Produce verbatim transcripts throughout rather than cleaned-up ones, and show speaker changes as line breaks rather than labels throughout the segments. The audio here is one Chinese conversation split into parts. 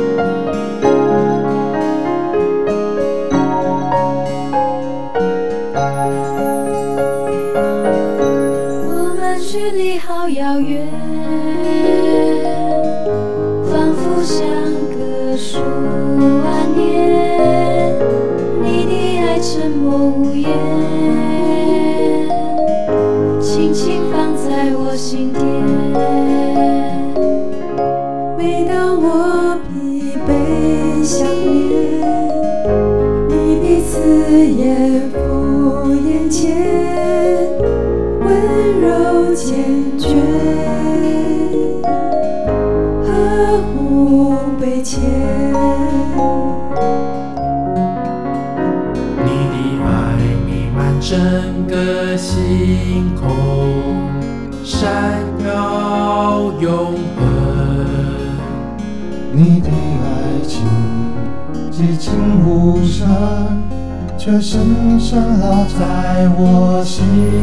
我们距离好遥远，仿佛相隔数万年。你的爱沉默无言，轻轻放在我心田。
每当我疲惫想念，你的刺眼敷眼前，温柔坚决，呵护备谦。
你的爱弥漫整个星空，闪耀永恒。
你的爱情激情无声，却深深烙在我心。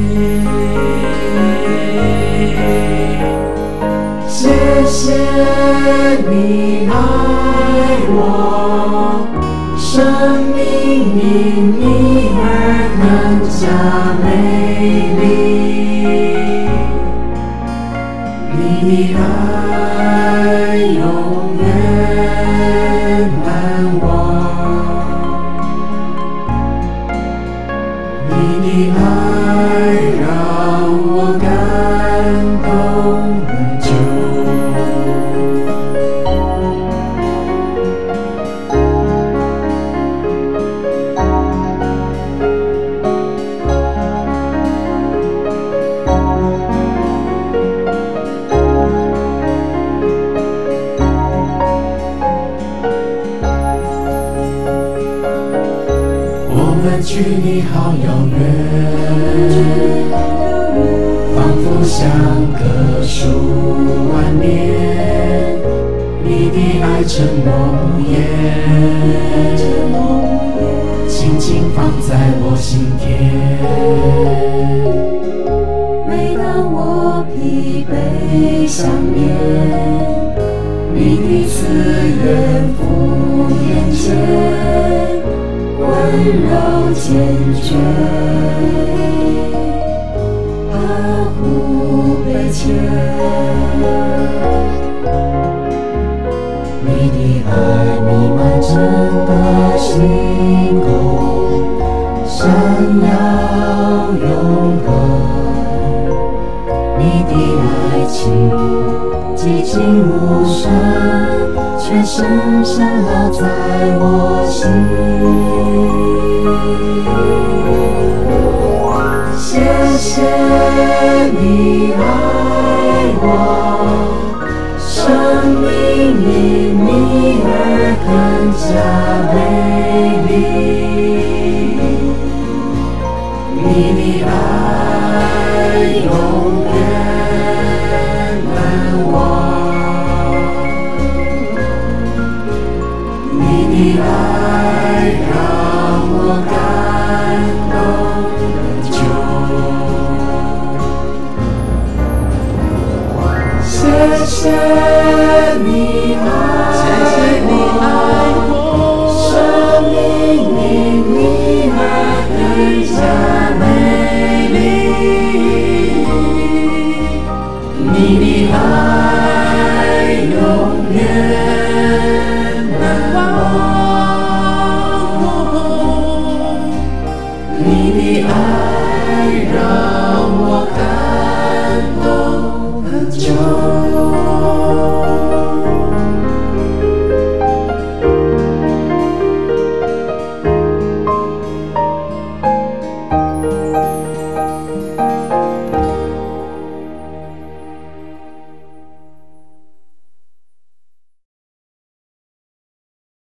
谢谢你爱我，生命因你而更加美丽。你的爱永远难忘，你的爱让我感动很久。我们距离好遥远，仿佛相隔数万年。你的爱沉默无言，轻轻放在我心田。
每当我疲惫想念，你的慈愿敷眼前，温柔坚决，呵护备谦。你的爱弥漫整个星空，闪耀永恒。你的爱情寂静无声，却深深烙在我心。谢谢你爱我，生命因你而更加美丽。你的爱永远难忘，你的爱让我感动很久。谢谢你爱我，生命因你而更加美丽。你的爱永远